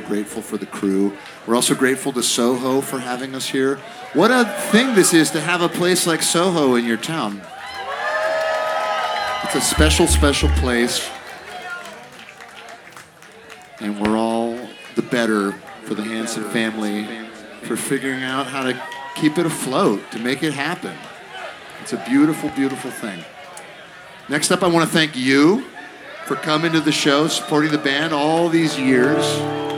grateful for the crew. We're also grateful to Soho for having us here. What a thing this is to have a place like Soho in your town. It's a special, special place. And we're all the better for the Hanson family for figuring out how to keep it afloat, to make it happen. It's a beautiful, beautiful thing. Next up, I want to thank you for coming to the show, supporting the band all these years.